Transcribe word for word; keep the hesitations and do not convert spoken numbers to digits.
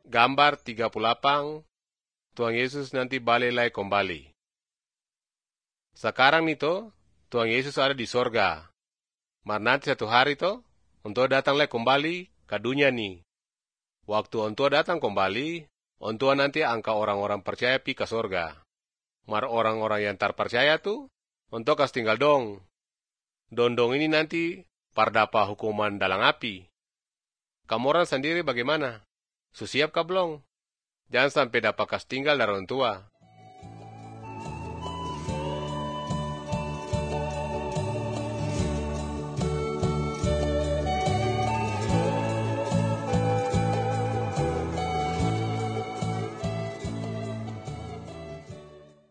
Gambar tiga puluh delapan, Tuhan Yesus nanti balik lagi kembali. Sekarang nih toh, Tuhan Yesus ada di sorga. Mar nanti satu hari toh, untuk datang lagi kembali ke dunia nih. Waktu untuk datang kembali, untuk nanti angka orang-orang percaya pi ke sorga. Mar orang-orang yang terpercaya tuh, untuk kas tinggal dong. Dondong ini nanti pardapa hukuman dalam api. Kamu orang sendiri bagaimana? Susiap kah belum? Jangan sampai dapat kas tinggal dari orang tua.